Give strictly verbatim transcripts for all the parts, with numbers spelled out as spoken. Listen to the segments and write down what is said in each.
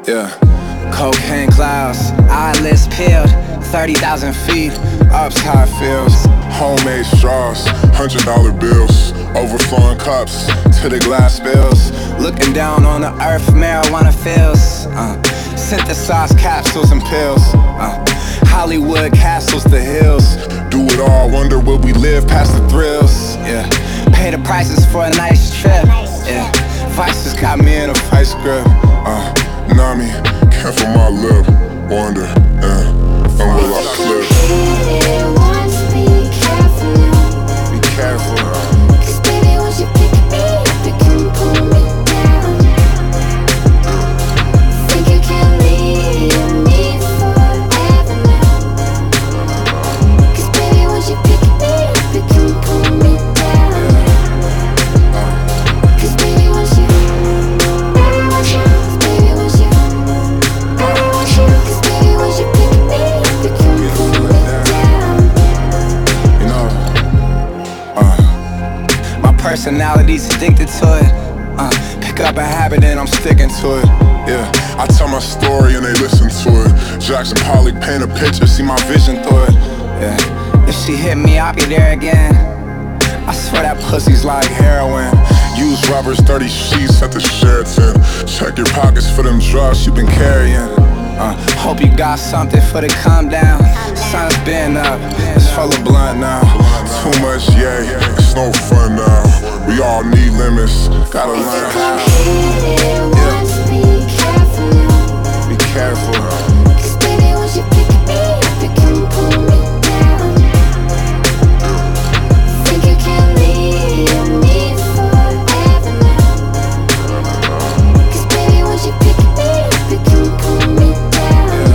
Yeah, cocaine clouds, eyelids peeled, thirty thousand feet, up's how it feels. Homemade straws, hundred dollar bills, overflowing cups till the glass spills. Looking down on the earth, marijuana feels. uh, Synthesized capsules and pills. uh, Hollywood castles, the hills. Do it all, wonder will we live past the thrills. Yeah, pay the prices for a nice trip. Yeah, vices got me in a vice grip. Uh, Nami, can't feel my lip. Wonder, yeah, and will I slip? Be careful now. Be careful. Cause baby, once you pick me up, you can pull me down. Think you can leave me forever now. Cause baby, once you pick me up, you can pull me down. Cause baby, once you, baby, once you, baby, once you, baby, once you, cause baby, once you pick me up, you can pull me down. You know, uh, my personality's addicted to it. uh, Pick up a habit and I'm sticking to it. Yeah, I tell my story and they listen to it. Jackson Pollock paint a picture, see my vision through it. Yeah, if she hit me, I'll be there again. I swear that pussy's like heroin. Use rubbers, dirty sheets at the Sheraton. Check your pockets for them drugs you been carrying. uh, Hope you got something for the calm down. Sun's been up, it's full of blunt now. Too much, yay, it's no fun now. We all need limits, gotta learn how. Yeah. Be careful now. Be careful. Cause baby, once you pick me up, you can pull me down. Think you can leave me forever now. Cause baby, once you pick me up, you can pull me down.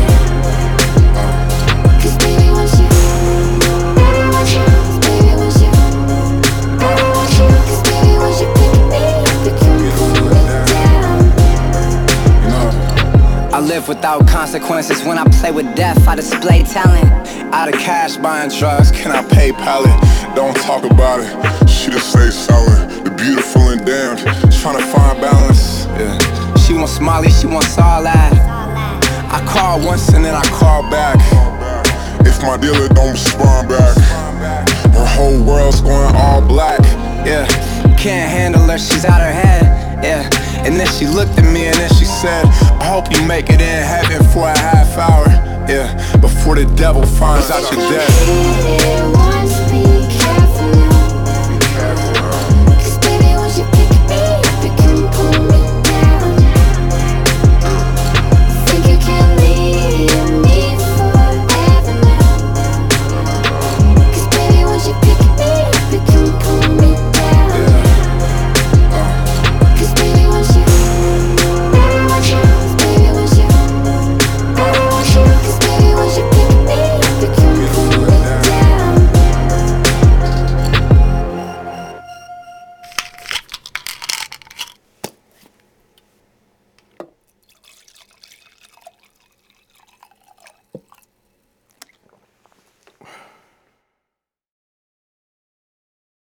Cause baby, once you, baby, once you, baby, once you, baby, once you, cause baby, once you pick me up, you can pull me down. You know, I live without consequences. When I play with death, I display talent. Out of cash buying drugs, Can I PayPal it? Don't talk about it. She just stay selling. The beautiful and damned, tryna find balance. yeah. She wants Molly, she wants all that. I call once and then I call back. If my dealer don't respond back, Her whole world's going all black. Yeah, can't handle her, she's out her head. Yeah, and then she looked at me and then she said, I hope you make it in heaven for a half hour. Yeah, before the devil finds out you're dead.